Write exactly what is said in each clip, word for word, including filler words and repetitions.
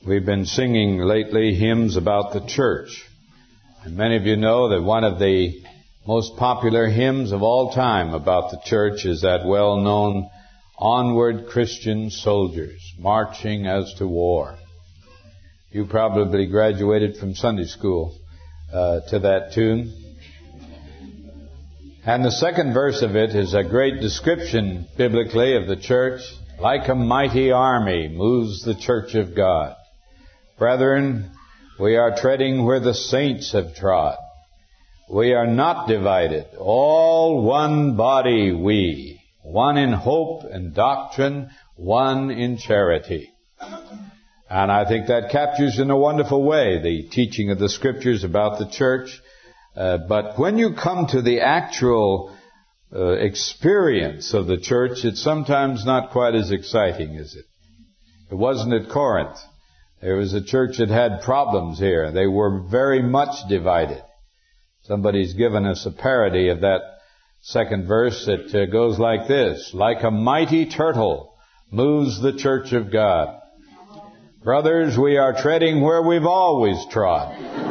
We've been singing lately hymns about the church. And many of you know that one of the most popular hymns of all time about the church is that well-known "Onward, Christian Soldiers, Marching as to War." You probably graduated from Sunday school uh, to that tune. And the second verse of it is a great description biblically of the church. Like a mighty army moves the church of God. Brethren, we are treading where the saints have trod. We are not divided, all one body we, one in hope and doctrine, one in charity. And I think that captures in a wonderful way the teaching of the Scriptures about the church. Uh, but when you come to the actual uh, experience of the church, it's sometimes not quite as exciting, is it? It wasn't at Corinth. There was a church that had problems here. They were very much divided. Somebody's given us a parody of that second verse that uh, goes like this: like a mighty turtle moves the church of God. Brothers, we are treading where we've always trod.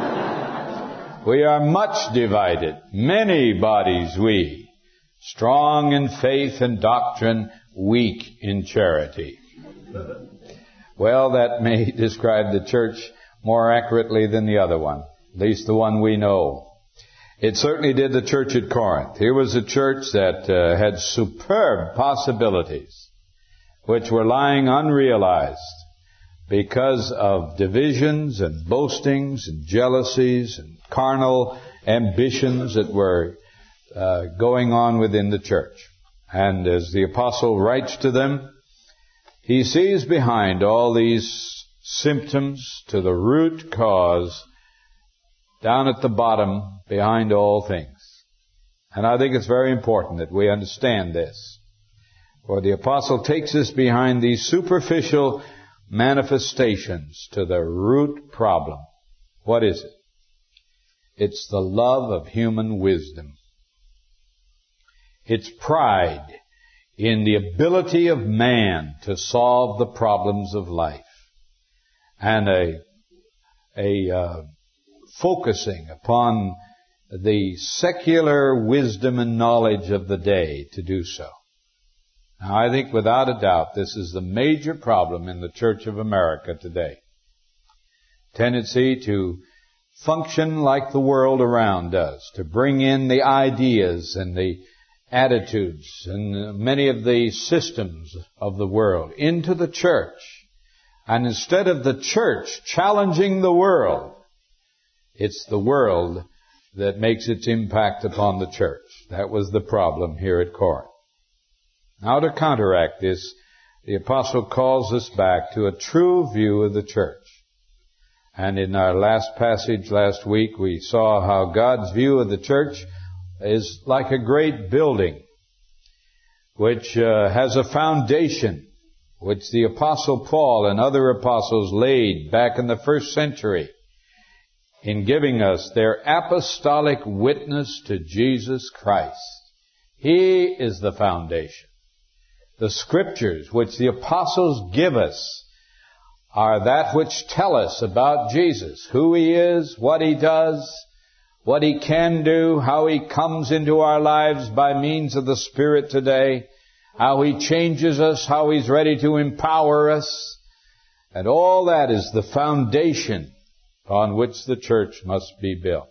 We are much divided, many bodies we, strong in faith and doctrine, weak in charity. Well, that may describe the church more accurately than the other one, at least the one we know. It certainly did the church at Corinth. Here was a church that uh, had superb possibilities, which were lying unrealized because of divisions and boastings and jealousies and carnal ambitions that were uh, going on within the church. And as the apostle writes to them, he sees behind all these symptoms to the root cause down at the bottom behind all things. And I think it's very important that we understand this. For the apostle takes us behind these superficial manifestations to the root problem. What is it? It's the love of human wisdom. It's pride in the ability of man to solve the problems of life, and a, a uh, focusing upon the secular wisdom and knowledge of the day to do so. Now, I think without a doubt this is the major problem in the Church of America today. Tendency to function like the world around does, to bring in the ideas and the attitudes and many of the systems of the world into the church. And instead of the church challenging the world, it's the world that makes its impact upon the church. That was the problem here at Corinth. Now, to counteract this, the apostle calls us back to a true view of the church. And in our last passage last week, we saw how God's view of the church is like a great building which uh, has a foundation which the Apostle Paul and other apostles laid back in the first century in giving us their apostolic witness to Jesus Christ. He is the foundation. The Scriptures which the apostles give us are that which tell us about Jesus, who He is, what He does, what He can do, how He comes into our lives by means of the Spirit today, how He changes us, how He's ready to empower us. And all that is the foundation on which the church must be built.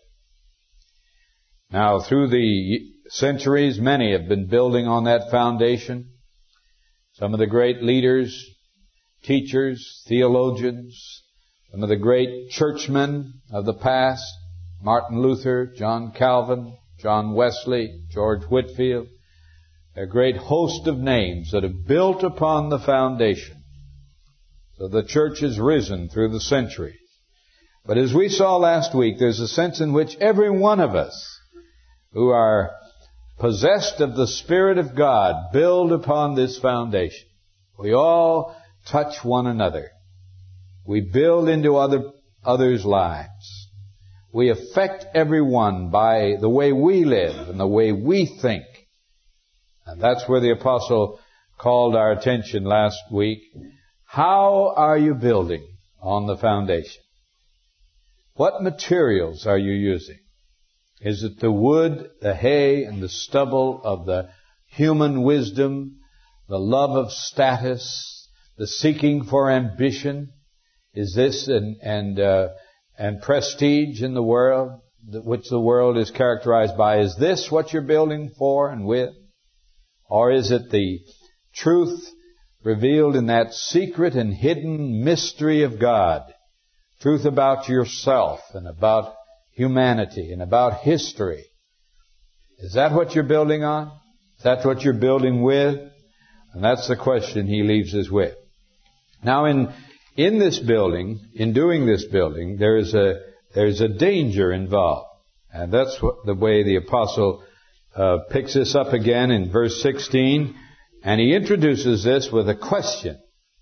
Now, through the centuries, many have been building on that foundation. Some of the great leaders, teachers, theologians, some of the great churchmen of the past, Martin Luther, John Calvin, John Wesley, George Whitefield, a great host of names that have built upon the foundation. So the church has risen through the centuries. But as we saw last week, there's a sense in which every one of us who are possessed of the Spirit of God build upon this foundation. We all touch one another. We build into other others' lives. We affect everyone by the way we live and the way we think. And that's where the apostle called our attention last week. How are you building on the foundation. What materials are you using? Is it the wood, the hay, and the stubble of the human wisdom, the love of status, the seeking for ambition? Is this and and uh, and prestige in the world, which the world is characterized by? Is this what you're building for and with? Or is it the truth revealed in that secret and hidden mystery of God? Truth about yourself and about humanity and about history. Is that what you're building on? Is that what you're building with? And that's the question he leaves us with. Now in in this building, in doing this building, there is a there's a danger involved. And that's what, the way the apostle uh, picks this up again in verse sixteen. And he introduces this with a question.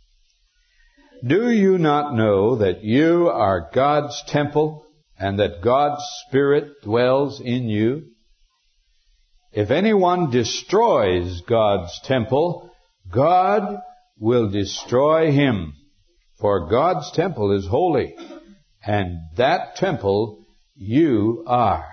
Do you not know that you are God's temple and that God's Spirit dwells in you? If anyone destroys God's temple, God will destroy him. For God's temple is holy, and that temple you are.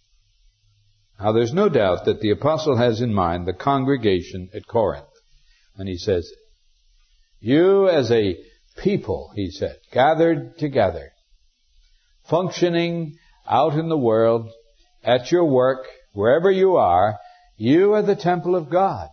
Now there's no doubt that the apostle has in mind the congregation at Corinth when he says it. You as a people, he said, gathered together, functioning out in the world, at your work, wherever you are, you are the temple of God.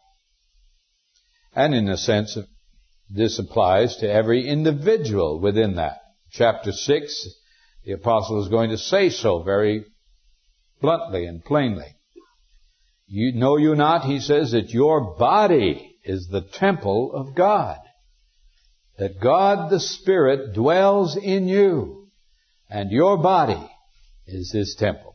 And in a sense, this applies to every individual within that. Chapter six, the apostle is going to say so very bluntly and plainly. You know you not, he says, that your body is the temple of God. That God the Spirit dwells in you, and your body is His temple.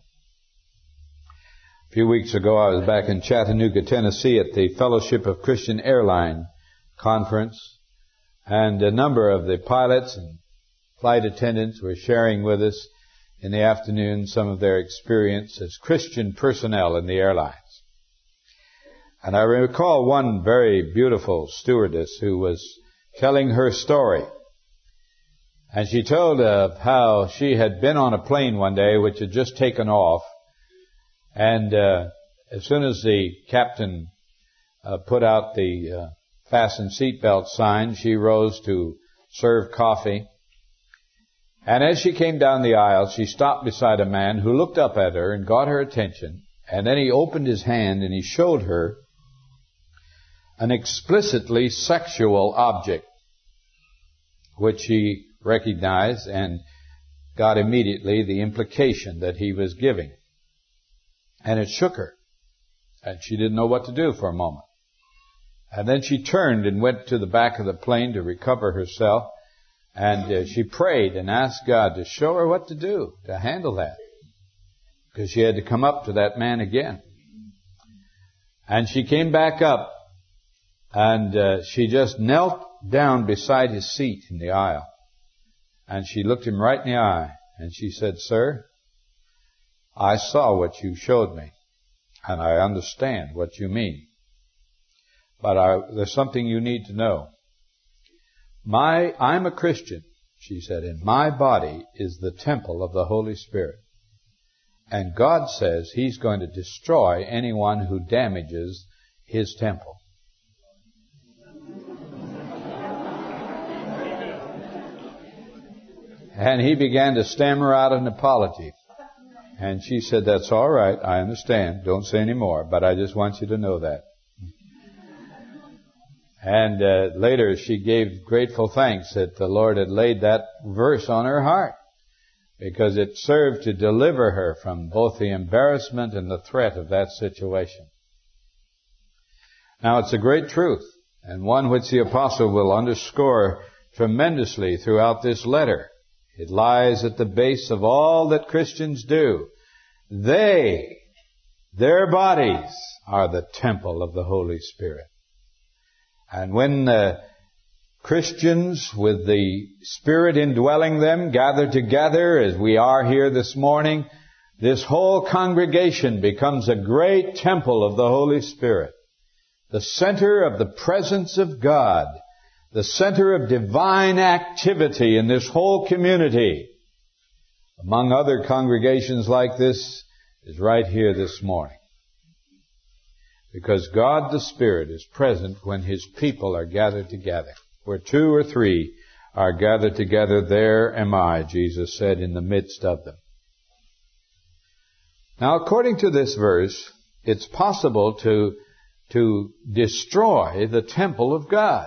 A few weeks ago, I was back in Chattanooga, Tennessee at the Fellowship of Christian Airline Conference, and a number of the pilots and flight attendants were sharing with us in the afternoon some of their experience as Christian personnel in the airlines. And I recall one very beautiful stewardess who was telling her story. And she told of how she had been on a plane one day which had just taken off. And uh, as soon as the captain uh, put out the uh, fasten seatbelt sign, she rose to serve coffee. And as she came down the aisle, she stopped beside a man who looked up at her and got her attention. And then he opened his hand and he showed her an explicitly sexual object, which she recognized and got immediately the implication that he was giving. And it shook her, and she didn't know what to do for a moment. And then she turned and went to the back of the plane to recover herself, and uh, she prayed and asked God to show her what to do to handle that, because she had to come up to that man again. And she came back up, and uh, she just knelt down beside his seat in the aisle. And she looked him right in the eye. And she said, "Sir, I saw what you showed me. And I understand what you mean. But I, there's something you need to know. My, I'm a Christian," she said, "and my body is the temple of the Holy Spirit. And God says He's going to destroy anyone who damages His temple." And he began to stammer out an apology. And she said, "That's all right. I understand. Don't say any more. But I just want you to know that." And uh, later she gave grateful thanks that the Lord had laid that verse on her heart, because it served to deliver her from both the embarrassment and the threat of that situation. Now, it's a great truth, and one which the apostle will underscore tremendously throughout this letter. It lies at the base of all that Christians do. They, their bodies, are the temple of the Holy Spirit. And when uh, Christians with the Spirit indwelling them gather together as we are here this morning, this whole congregation becomes a great temple of the Holy Spirit, the center of the presence of God, the center of divine activity in this whole community, among other congregations like this, is right here this morning. Because God the Spirit is present when His people are gathered together. Where two or three are gathered together, there am I, Jesus said, in the midst of them. Now, according to this verse, it's possible to, to destroy the temple of God.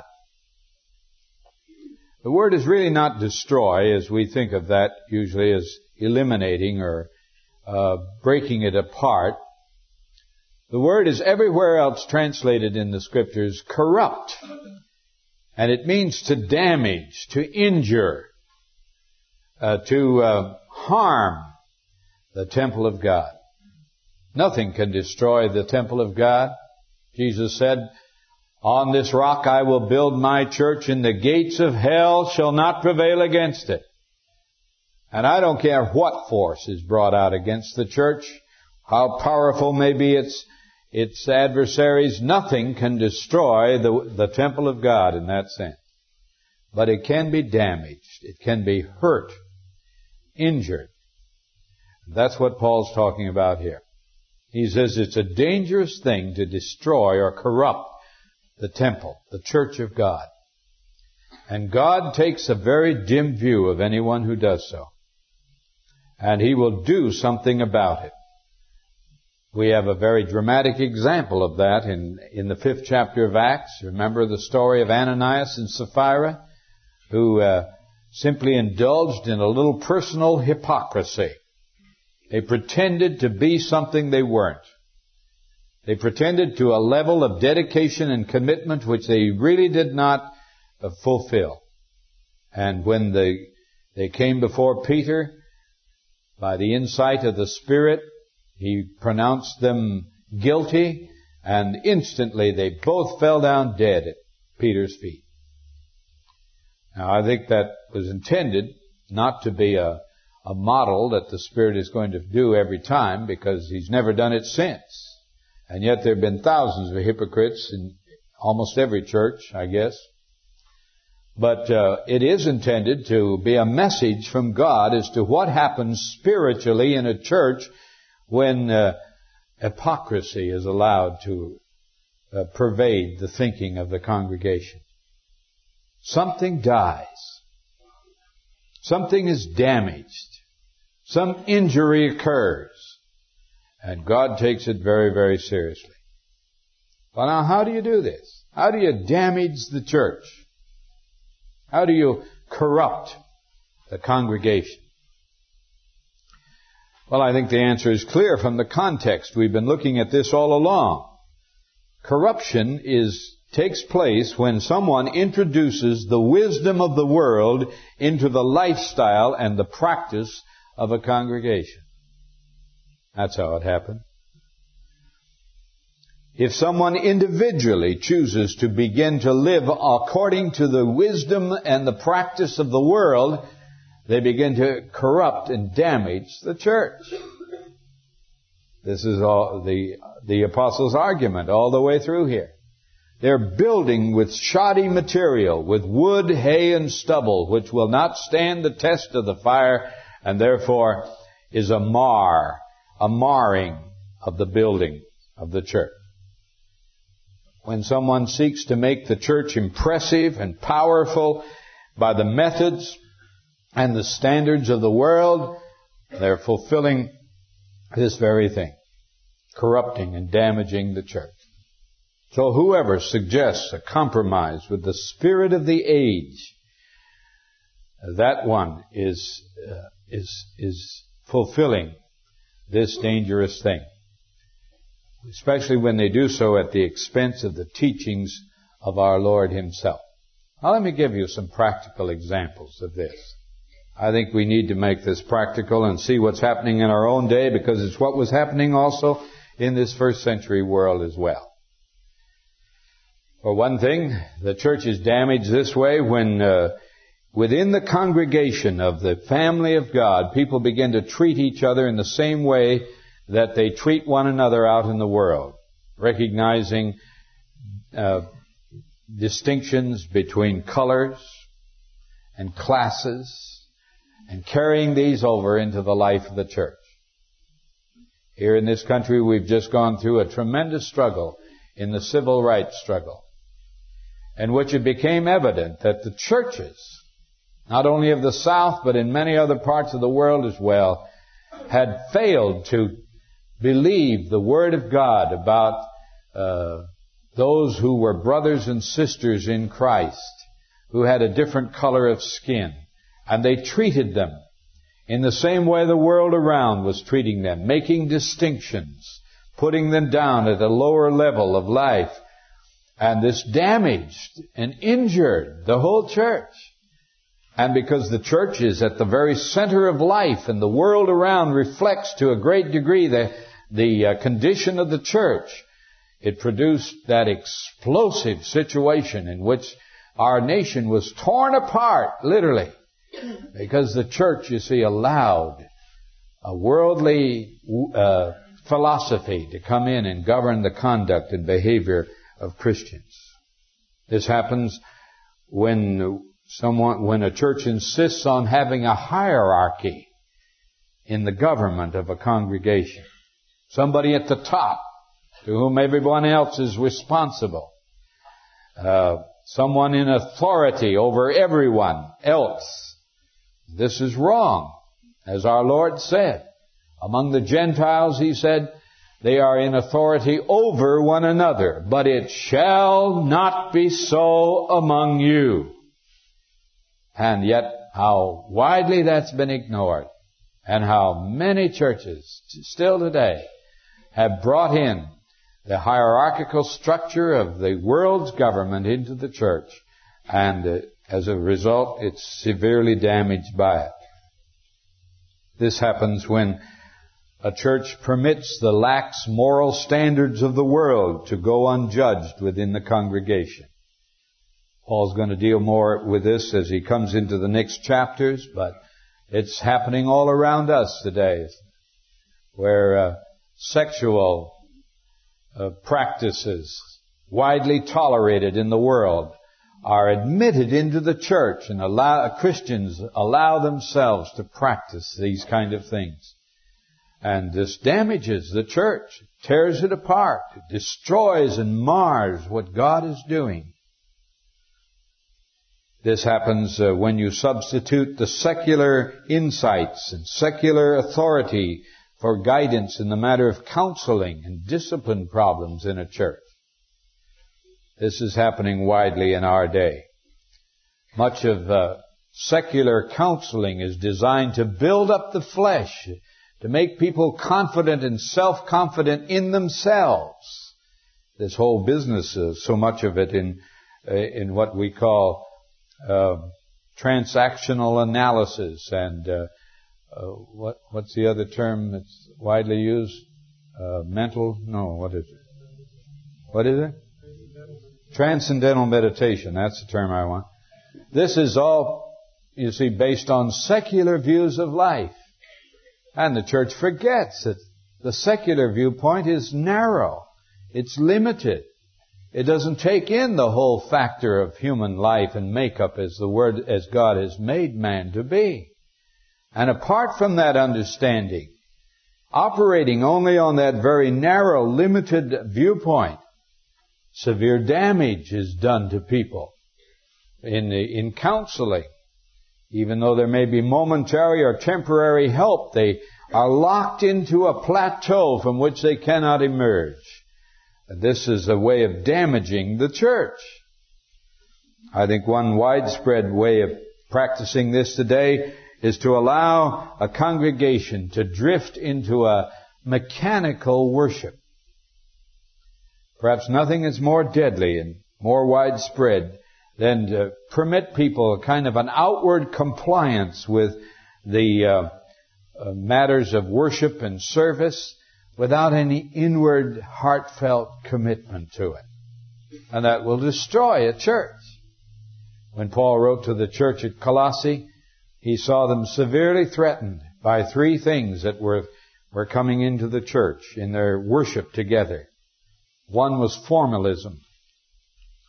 The word is really not destroy, as we think of that usually as eliminating or uh, breaking it apart. The word is everywhere else translated in the Scriptures corrupt. And it means to damage, to injure, uh, to uh, harm the temple of God. Nothing can destroy the temple of God. Jesus said, on this rock I will build my church, and the gates of hell shall not prevail against it. And I don't care what force is brought out against the church, how powerful may be its its adversaries, nothing can destroy the, the temple of God in that sense. But it can be damaged. It can be hurt, injured. That's what Paul's talking about here. He says it's a dangerous thing to destroy or corrupt the temple, the church of God. And God takes a very dim view of anyone who does so. And He will do something about it. We have a very dramatic example of that in, in the fifth chapter of Acts. Remember the story of Ananias and Sapphira, who uh, simply indulged in a little personal hypocrisy. They pretended to be something they weren't. They pretended to a level of dedication and commitment which they really did not uh, fulfill. And when they, they came before Peter, by the insight of the Spirit, he pronounced them guilty, and instantly they both fell down dead at Peter's feet. Now, I think that was intended not to be a, a model that the Spirit is going to do every time, because He's never done it since. And yet there have been thousands of hypocrites in almost every church, I guess. But uh, it is intended to be a message from God as to what happens spiritually in a church when uh, hypocrisy is allowed to uh, pervade the thinking of the congregation. Something dies. Something is damaged. Some injury occurs. And God takes it very, very seriously. Well, now, how do you do this? How do you damage the church? How do you corrupt the congregation? Well, I think the answer is clear from the context. We've been looking at this all along. Corruption is takes place when someone introduces the wisdom of the world into the lifestyle and the practice of a congregation. That's how it happened. If someone individually chooses to begin to live according to the wisdom and the practice of the world, they begin to corrupt and damage the church. This is all the, the apostles' argument all the way through here. They're building with shoddy material, with wood, hay, and stubble, which will not stand the test of the fire, and therefore is a mar, a marring of the building of the church. When someone seeks to make the church impressive and powerful by the methods and the standards of the world, they're fulfilling this very thing, corrupting and damaging the church. So whoever suggests a compromise with the spirit of the age, that one is uh, is is fulfilling this dangerous thing, especially when they do so at the expense of the teachings of our Lord Himself. Now, let me give you some practical examples of this. I think we need to make this practical and see what's happening in our own day, because it's what was happening also in this first century world as well. For one thing, the church is damaged this way when uh, within the congregation of the family of God, people begin to treat each other in the same way that they treat one another out in the world, recognizing uh, distinctions between colors and classes and carrying these over into the life of the church. Here in this country, we've just gone through a tremendous struggle in the civil rights struggle, in which it became evident that the churches, not only of the South, but in many other parts of the world as well, had failed to believe the Word of God about uh, those who were brothers and sisters in Christ, who had a different color of skin. And they treated them in the same way the world around was treating them, making distinctions, putting them down at a lower level of life. And this damaged and injured the whole church. And because the church is at the very center of life and the world around reflects to a great degree the, the uh, condition of the church, it produced that explosive situation in which our nation was torn apart, literally, because the church, you see, allowed a worldly uh, philosophy to come in and govern the conduct and behavior of Christians. This happens when someone, when a church insists on having a hierarchy in the government of a congregation. Somebody at the top to whom everyone else is responsible. Uh, someone in authority over everyone else. This is wrong. As our Lord said, among the Gentiles, He said, they are in authority over one another, but it shall not be so among you. And yet, how widely that's been ignored, and how many churches still today have brought in the hierarchical structure of the world's government into the church, and uh, as a result, it's severely damaged by it. This happens when a church permits the lax moral standards of the world to go unjudged within the congregation. Paul's going to deal more with this as he comes into the next chapters, but it's happening all around us today, where uh, sexual uh, practices widely tolerated in the world are admitted into the church, and allow Christians allow themselves to practice these kind of things. And this damages the church, tears it apart, it destroys and mars what God is doing. This happens uh, when you substitute the secular insights and secular authority for guidance in the matter of counseling and discipline problems in a church. This is happening widely in our day. Much of uh, secular counseling is designed to build up the flesh, to make people confident and self-confident in themselves. This whole business, uh, so much of it in uh, in what we call uh, transactional analysis and uh, uh, what what's the other term that's widely used? Uh, mental? No, what is it? What is it? Transcendental meditation, that's the term I want. This is all, you see, based on secular views of life. And the church forgets that the secular viewpoint is narrow. It's limited. It doesn't take in the whole factor of human life and makeup as the Word, as God has made man to be. And apart from that understanding, operating only on that very narrow, limited viewpoint, severe damage is done to people in in counseling. Even though there may be momentary or temporary help, they are locked into a plateau from which they cannot emerge. This is a way of damaging the church. I think one widespread way of practicing this today is to allow a congregation to drift into a mechanical worship. Perhaps nothing is more deadly and more widespread than to permit people a kind of an outward compliance with the uh, uh, matters of worship and service without any inward heartfelt commitment to it. And that will destroy a church. When Paul wrote to the church at Colossae, he saw them severely threatened by three things that were, were coming into the church in their worship together. One was formalism.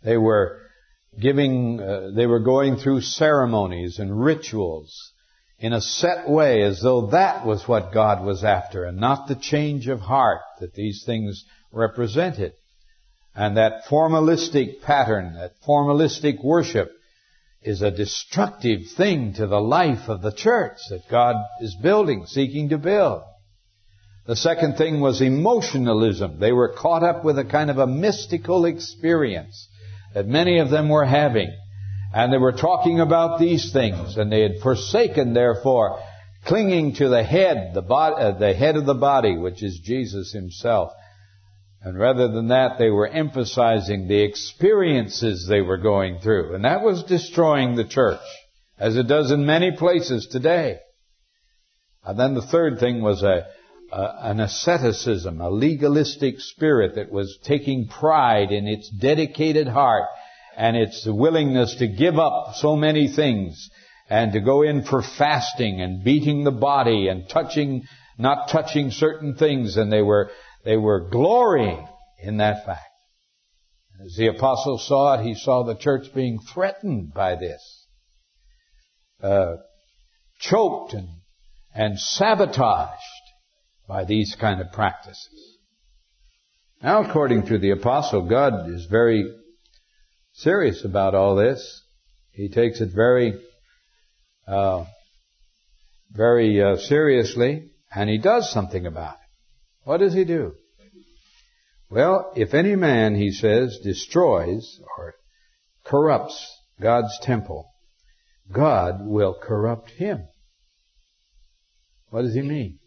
They were giving, uh, they were going through ceremonies and rituals in a set way, as though that was what God was after, and not the change of heart that these things represented. And that formalistic pattern, that formalistic worship, is a destructive thing to the life of the church that God is building, seeking to build. The second thing was emotionalism. They were caught up with a kind of a mystical experience that many of them were having. And they were talking about these things, and they had forsaken, therefore, clinging to the head, the, body, uh, the head of the body, which is Jesus himself. And rather than that, they were emphasizing the experiences they were going through. And that was destroying the church, as it does in many places today. And then the third thing was a, a an asceticism, a legalistic spirit that was taking pride in its dedicated heart and its willingness to give up so many things and to go in for fasting and beating the body and touching, not touching certain things. And they were They were glorying in that fact. As the apostle saw it, he saw the church being threatened by this, uh, choked and, and sabotaged by these kind of practices. Now, according to the apostle, God is very serious about all this. He takes it very, uh, very uh, seriously, and he does something about it. What does he do? Well, if any man, he says, destroys or corrupts God's temple, God will corrupt him. What does he mean?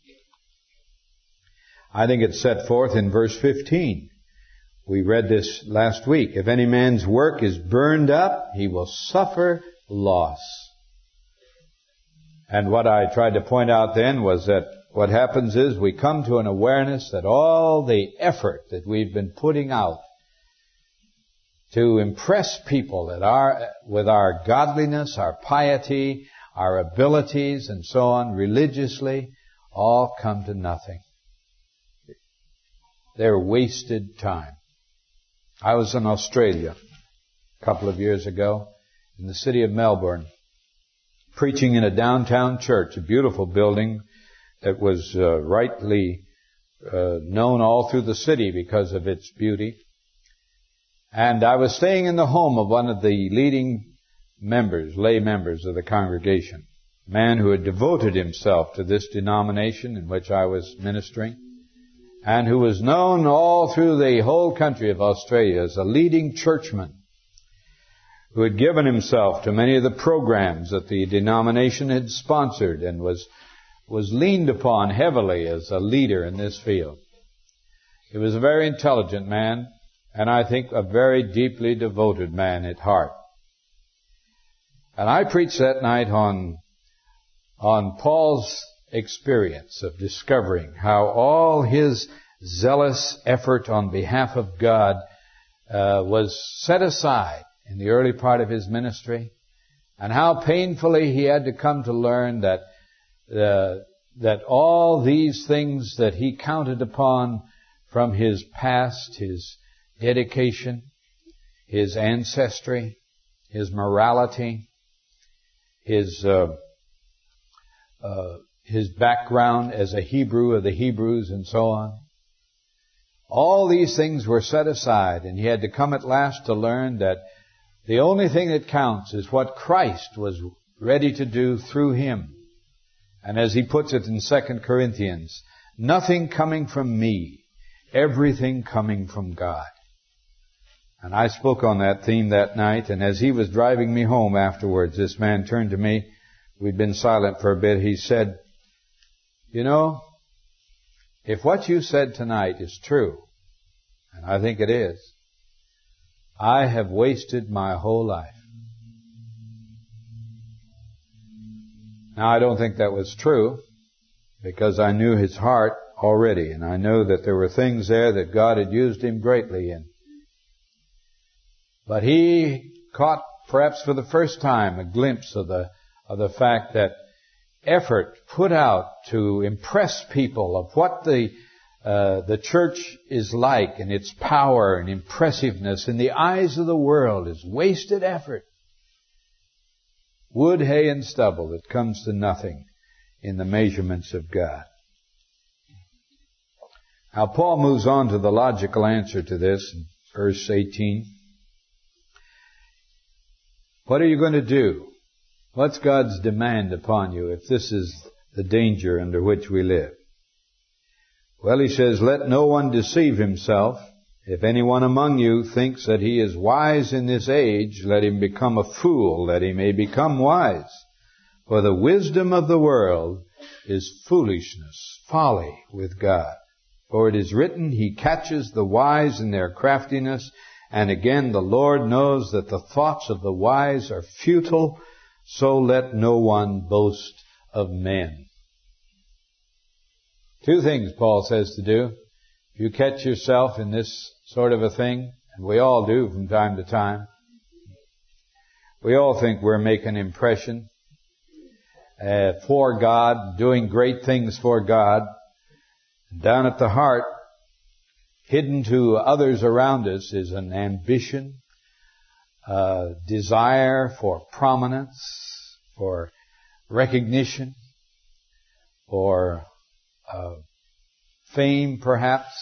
I think it's set forth in verse fifteen. We read this last week. If any man's work is burned up, he will suffer loss. And what I tried to point out then was that what happens is we come to an awareness that all the effort that we've been putting out to impress people that our, with our godliness, our piety, our abilities, and so on, religiously, all come to nothing. They're wasted time. I was in Australia a couple of years ago, in the city of Melbourne, preaching in a downtown church, a beautiful building that was uh, rightly uh, known all through the city because of its beauty. And I was staying in the home of one of the leading members, lay members of the congregation, a man who had devoted himself to this denomination in which I was ministering, and who was known all through the whole country of Australia as a leading churchman, who had given himself to many of the programs that the denomination had sponsored and was was leaned upon heavily as a leader in this field. He was a very intelligent man, and I think a very deeply devoted man at heart. And I preached that night on, on Paul's experience of discovering how all his zealous effort on behalf of God uh, was set aside in the early part of his ministry, and how painfully he had to come to learn that Uh, that all these things that he counted upon from his past, his dedication, his ancestry, his morality, his uh, uh, his background as a Hebrew of the Hebrews and so on, all these things were set aside, and he had to come at last to learn that the only thing that counts is what Christ was ready to do through him. And as he puts it in Second Corinthians, nothing coming from me, everything coming from God. And I spoke on that theme that night, and as he was driving me home afterwards, this man turned to me. We'd been silent for a bit. He said, you know, if what you said tonight is true, and I think it is, I have wasted my whole life. Now, I don't think that was true, because I knew his heart already, and I know that there were things there that God had used him greatly in. But he caught, perhaps for the first time, a glimpse of the of the fact that effort put out to impress people of what the uh, the church is like, and its power and impressiveness in the eyes of the world is wasted effort. Wood, hay, and stubble that comes to nothing in the measurements of God. Now Paul moves on to the logical answer to this in verse eighteen. What are you going to do? What's God's demand upon you if this is the danger under which we live? Well, he says, let no one deceive himself. If anyone among you thinks that he is wise in this age, let him become a fool, that he may become wise. For the wisdom of the world is foolishness, folly with God. For it is written, He catches the wise in their craftiness. And again, the Lord knows that the thoughts of the wise are futile. So let no one boast of men. Two things Paul says to do. If you catch yourself in this sort of a thing, and we all do from time to time, we all think we're making impression uh, for God, doing great things for God. Down at the heart, hidden to others around us, is an ambition, a desire for prominence, for recognition, for uh, fame perhaps,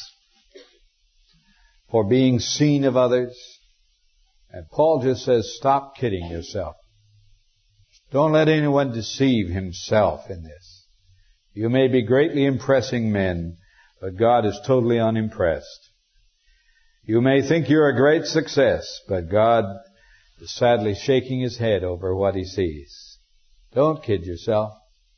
for being seen of others. And Paul just says, stop kidding yourself. Don't let anyone deceive himself in this. You may be greatly impressing men, but God is totally unimpressed. You may think you're a great success, but God is sadly shaking his head over what he sees. Don't kid yourself.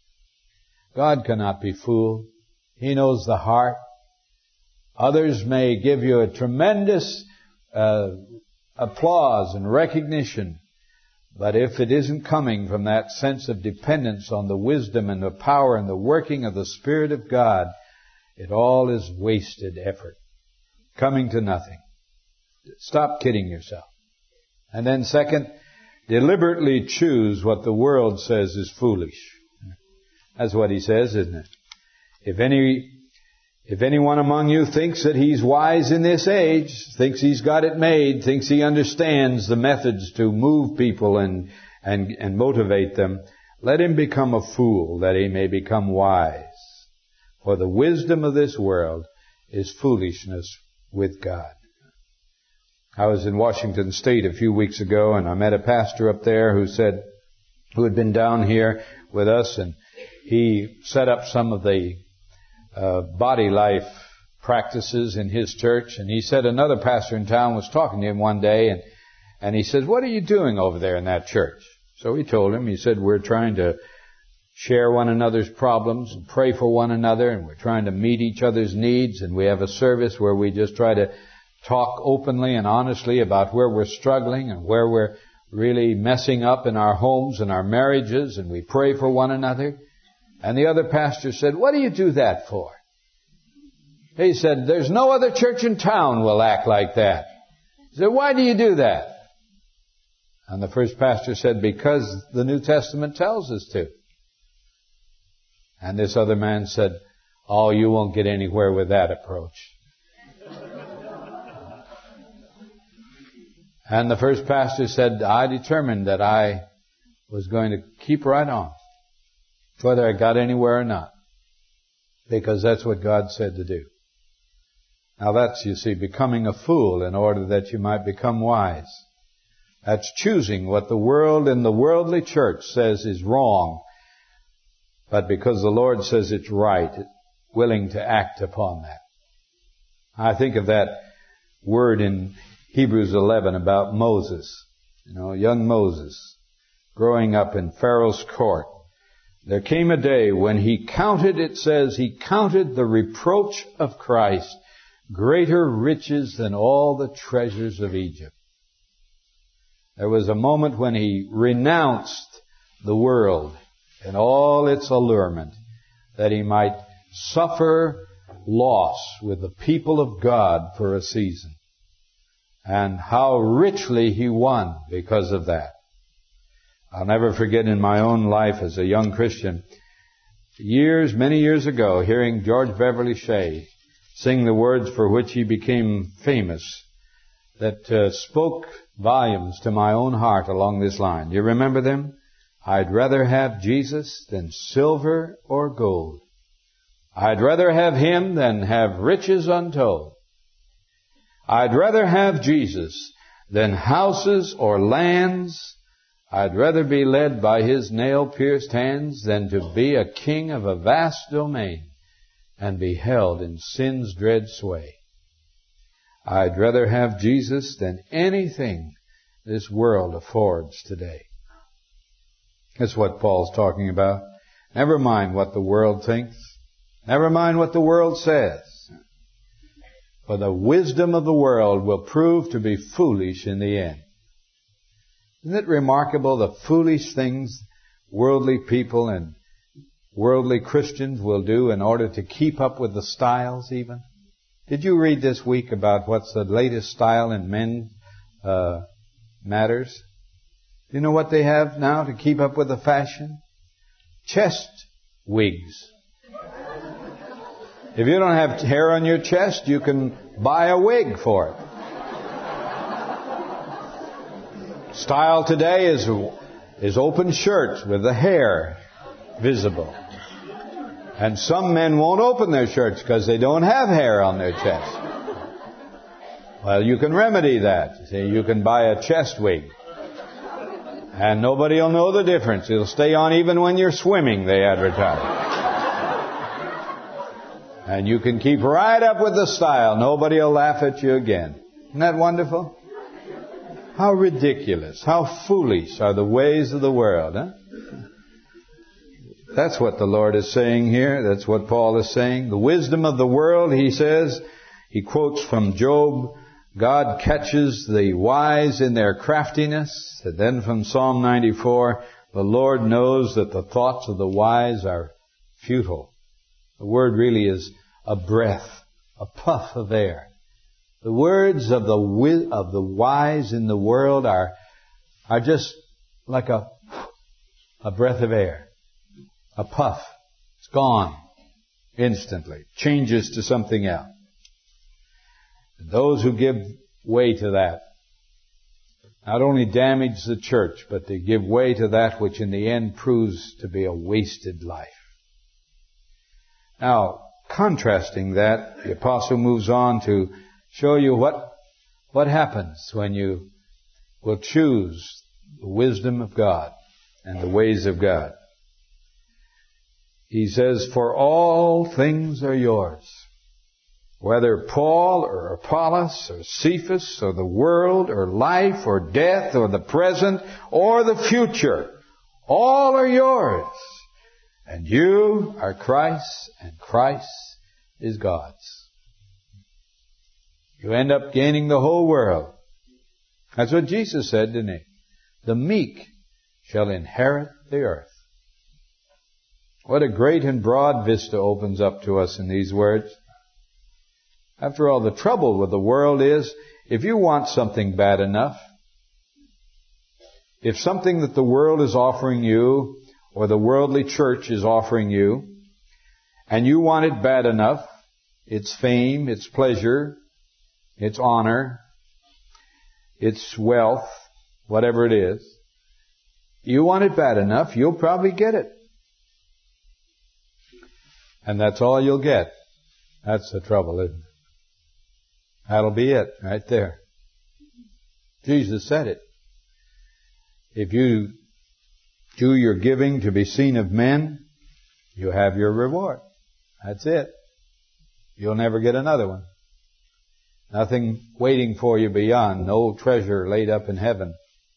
God cannot be fooled. He knows the heart. Others may give you a tremendous uh, applause and recognition, but if it isn't coming from that sense of dependence on the wisdom and the power and the working of the Spirit of God, it all is wasted effort, coming to nothing. Stop kidding yourself. And then second, deliberately choose what the world says is foolish. That's what he says, isn't it? If any, if anyone among you thinks that he's wise in this age, thinks he's got it made, thinks he understands the methods to move people and, and, and motivate them, let him become a fool that he may become wise. For the wisdom of this world is foolishness with God. I was in Washington State a few weeks ago, and I met a pastor up there who said, who had been down here with us, and he set up some of the uh, body life practices in his church. And he said another pastor in town was talking to him one day, and, and he said, what are you doing over there in that church? So he told him, he said, we're trying to share one another's problems and pray for one another, and we're trying to meet each other's needs, and we have a service where we just try to talk openly and honestly about where we're struggling and where we're really messing up in our homes and our marriages, and we pray for one another. And the other pastor said, what do you do that for? He said, there's no other church in town will act like that. He said, why do you do that? And the first pastor said, because the New Testament tells us to. And this other man said, oh, you won't get anywhere with that approach. And the first pastor said, I determined that I was going to keep right on, whether I got anywhere or not, because that's what God said to do. Now that's, you see, becoming a fool in order that you might become wise. That's choosing what the world and the worldly church says is wrong, but because the Lord says it's right, willing to act upon that. I think of that word in Hebrews eleven about Moses, you know, young Moses, growing up in Pharaoh's court. There came a day when he counted, it says, he counted the reproach of Christ greater riches than all the treasures of Egypt. There was a moment when he renounced the world and all its allurement, that he might suffer loss with the people of God for a season. And how richly he won because of that. I'll never forget in my own life as a young Christian, years, many years ago, hearing George Beverly Shea sing the words for which he became famous, that uh, spoke volumes to my own heart along this line. Do you remember them? I'd rather have Jesus than silver or gold. I'd rather have Him than have riches untold. I'd rather have Jesus than houses or lands. I'd rather be led by His nail-pierced hands than to be a king of a vast domain and be held in sin's dread sway. I'd rather have Jesus than anything this world affords today. That's what Paul's talking about. Never mind what the world thinks. Never mind what the world says. For the wisdom of the world will prove to be foolish in the end. Isn't it remarkable the foolish things worldly people and worldly Christians will do in order to keep up with the styles even? Did you read this week about what's the latest style in men uh, matters? Do you know what they have now to keep up with the fashion? Chest wigs. If you don't have hair on your chest, you can buy a wig for it. Style today is is open shirts with the hair visible. And some men won't open their shirts because they don't have hair on their chest. Well, you can remedy that. See, you can buy a chest wig. And nobody will know the difference. It'll stay on even when you're swimming, they advertise. And you can keep right up with the style. Nobody will laugh at you again. Isn't that wonderful? How ridiculous, how foolish are the ways of the world, huh? That's what the Lord is saying here. That's what Paul is saying. The wisdom of the world, he says, he quotes from Job, God catches the wise in their craftiness. And then from Psalm ninety-four, the Lord knows that the thoughts of the wise are futile. The word really is a breath, a puff of air. The words of the of the wise in the world are are just like a a breath of air, a puff. It's gone instantly, changes to something else. And those who give way to that not only damage the church, but they give way to that which in the end proves to be a wasted life. Now, contrasting that, the apostle moves on to show you what what happens when you will choose the wisdom of God and the ways of God. He says, for all things are yours. Whether Paul or Apollos or Cephas or the world or life or death or the present or the future, all are yours. And you are Christ's and Christ is God's. You end up gaining the whole world. That's what Jesus said, didn't he? The meek shall inherit the earth. What a great and broad vista opens up to us in these words. After all, the trouble with the world is, if you want something bad enough, if something that the world is offering you, or the worldly church is offering you, and you want it bad enough, its fame, its pleasure, its honor, its wealth, whatever it is, you want it bad enough, you'll probably get it. And that's all you'll get. That's the trouble, isn't it? That'll be it, right there. Jesus said it. If you do your giving to be seen of men, you have your reward. That's it. You'll never get another one. Nothing waiting for you beyond. No treasure laid up in heaven.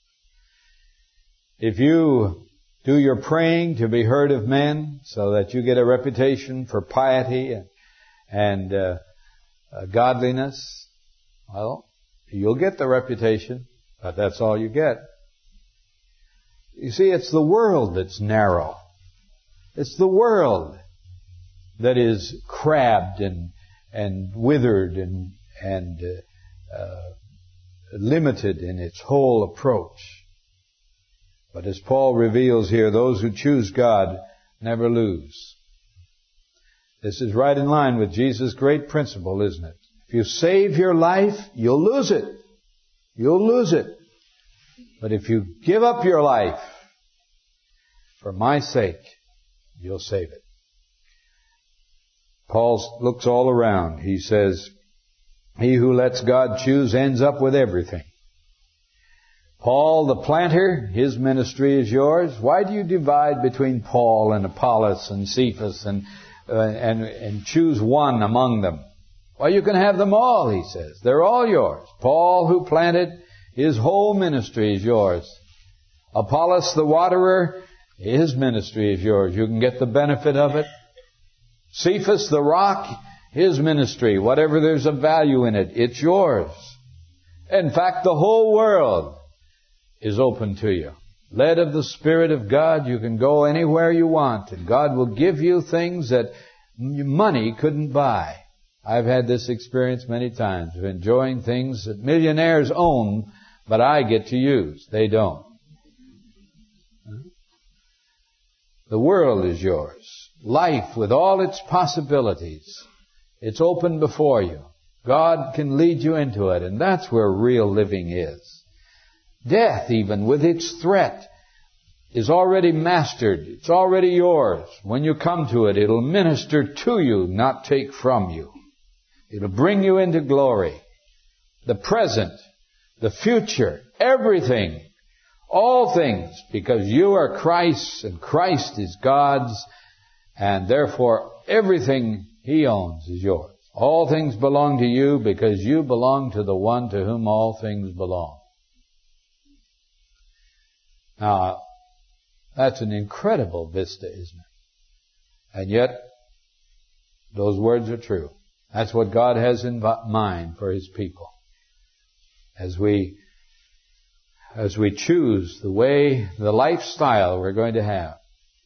If you do your praying to be heard of men so that you get a reputation for piety and, and uh, uh, godliness, well, you'll get the reputation, but that's all you get. You see, it's the world that's narrow. It's the world that is crabbed and and withered and and uh, uh, limited in its whole approach. But as Paul reveals here, those who choose God never lose. This is right in line with Jesus' great principle, isn't it? If you save your life, you'll lose it. You'll lose it. But if you give up your life for my sake, you'll save it. Paul looks all around. He says, he who lets God choose ends up with everything. Paul the planter, his ministry is yours. Why do you divide between Paul and Apollos and Cephas and, uh, and, and choose one among them? Well, you can have them all, he says. They're all yours. Paul who planted, his whole ministry is yours. Apollos the waterer, his ministry is yours. You can get the benefit of it. Cephas the rock, his ministry, whatever there's of value in it, it's yours. In fact, the whole world is open to you. Led of the Spirit of God, you can go anywhere you want, and God will give you things that money couldn't buy. I've had this experience many times of enjoying things that millionaires own, but I get to use. They don't. The world is yours. Life with all its possibilities. It's open before you. God can lead you into it, and that's where real living is. Death, even with its threat, is already mastered. It's already yours. When you come to it, it'll minister to you, not take from you. It'll bring you into glory. The present, the future, everything, all things, because you are Christ's and Christ is God's, and therefore everything He owns is yours. All things belong to you because you belong to the one to whom all things belong. Now, that's an incredible vista, isn't it? And yet, those words are true. That's what God has in mind for His people. As we, as we choose the way, the lifestyle we're going to have,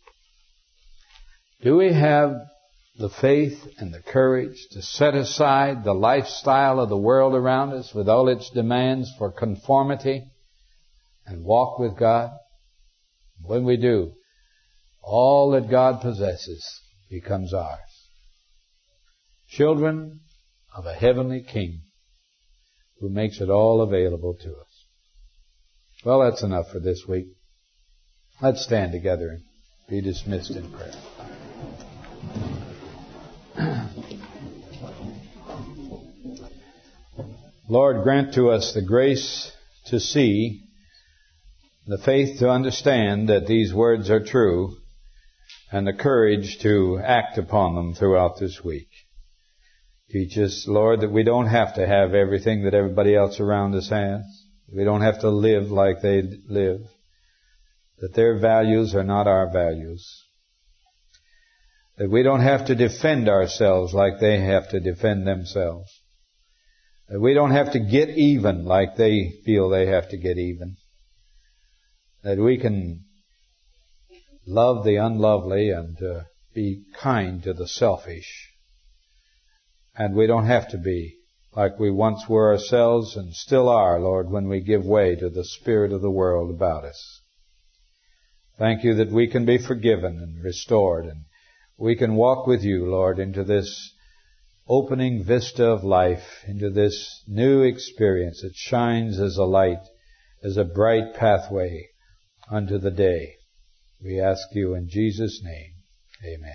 do we have the faith and the courage to set aside the lifestyle of the world around us with all its demands for conformity and walk with God? When we do, all that God possesses becomes ours. Children of a heavenly King who makes it all available to us. Well, that's enough for this week. Let's stand together and be dismissed in prayer. Lord, grant to us the grace to see, the faith to understand that these words are true, and the courage to act upon them throughout this week. Teach us, Lord, that we don't have to have everything that everybody else around us has. We don't have to live like they live. That their values are not our values. That we don't have to defend ourselves like they have to defend themselves. That we don't have to get even like they feel they have to get even. That we can love the unlovely and uh, be kind to the selfish. And we don't have to be like we once were ourselves and still are, Lord, when we give way to the spirit of the world about us. Thank you that we can be forgiven and restored, and we can walk with you, Lord, into this opening vista of life, into this new experience that shines as a light, as a bright pathway unto the day. We ask you in Jesus' name. Amen.